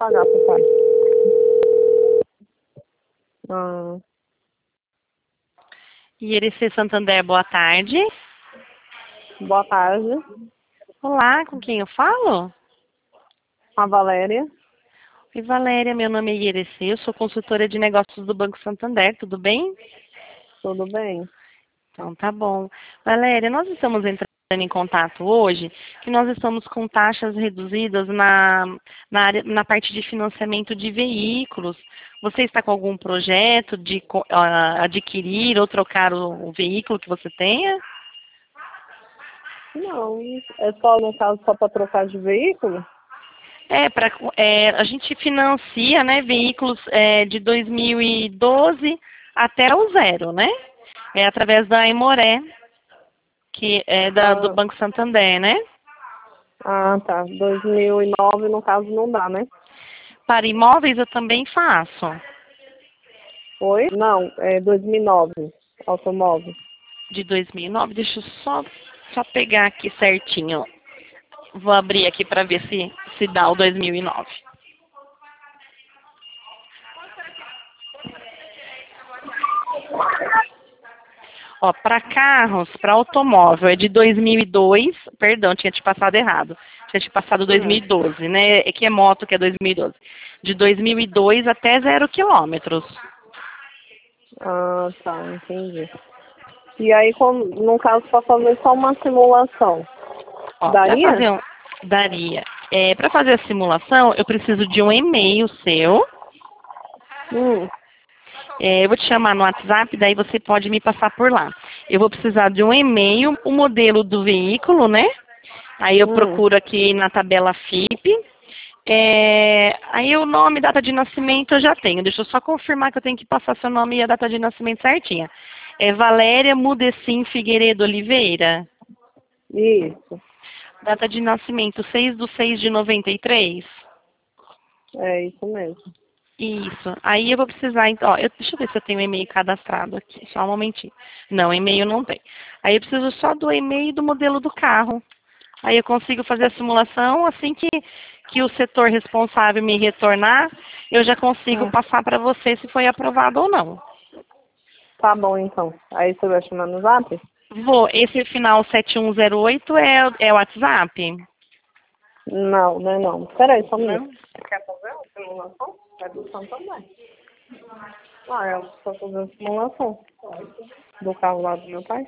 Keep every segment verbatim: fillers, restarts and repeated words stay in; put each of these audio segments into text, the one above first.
pagar pro pai. Ah, I R C Santander, boa tarde. boa tarde. Olá, com quem eu falo? A Valéria. Oi, Valéria, meu nome é I R C, eu sou consultora de negócios do Banco Santander, tudo bem? Tudo bem? Então tá bom. Valéria, nós estamos entrando em contato hoje, que nós estamos com taxas reduzidas na, na, área, na parte de financiamento de veículos. Você está com algum projeto de co- ah, adquirir ou trocar o, o veículo que você tenha? Não, é só, no caso, só para trocar de veículo? É, pra, é, a gente financia, né, veículos é, de dois mil e doze até o zero, né? É através da Emoré, que é da, do Ah, Banco Santander, né? ah, tá. dois mil e nove, no caso, não dá, né? Para imóveis eu também faço. Oi? Não, é dois mil e nove, automóvel. De dois mil e nove, deixa eu só, só pegar aqui certinho. Vou abrir aqui para ver se, se dá o dois mil e nove. Ó, para carros, para automóvel, é de dois mil e dois, perdão, tinha te passado errado. Tinha te passado Hum. dois mil e doze, né? É que é moto que é dois mil e doze. De dois mil e dois até zero quilômetros. Ah, tá, entendi. E aí, como, no caso, para fazer só uma simulação, Ó, para daria? fazer um, daria. É, para fazer a simulação, eu preciso de um e-mail seu. Hum, É, eu vou te chamar no WhatsApp, daí você pode me passar por lá. Eu vou precisar de um e-mail, o modelo do veículo, né? Aí eu hum. procuro aqui na tabela F I P. É, aí o nome e data de nascimento eu já tenho. Deixa eu só confirmar que eu tenho que passar seu nome e a data de nascimento certinha. É Valéria Mudecim Figueiredo Oliveira. Isso, Data de nascimento seis de seis de noventa e três. é isso mesmo. Isso. Aí eu vou precisar, então, ó, eu, deixa eu ver se eu tenho um e-mail cadastrado aqui, só um momentinho. Não, e-mail não tem. Aí eu preciso só do e-mail e do modelo do carro. Aí eu consigo fazer a simulação, assim que, que o setor responsável me retornar, eu já consigo Hum. passar para você se foi aprovado ou não. Tá bom, então. Aí você vai chamar no zap? Vou, esse final sete um zero oito é, o- é o WhatsApp? Não, não é não. Peraí, só um minuto. Não? Quer fazer a simulação? É do Santander. Ah, é só fazer a simulação do carro lá do meu pai.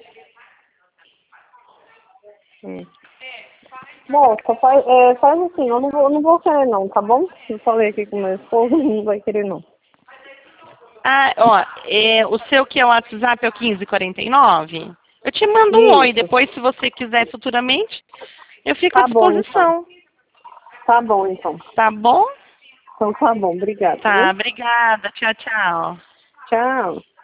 Hum. Bom, só faz, é, faz assim, eu não vou, não vou querer não, tá bom? Eu falei aqui com meu esposo, não vai querer não. Ah, ó, é, o seu que é o WhatsApp é o quinze quarenta e nove? Eu te mando um oi, Isso. depois se você quiser futuramente, eu fico à Tá bom, então. disposição, Tá bom, então. tá bom? Então tá bom, obrigada, Tá, viu? obrigada, tchau, tchau. Tchau.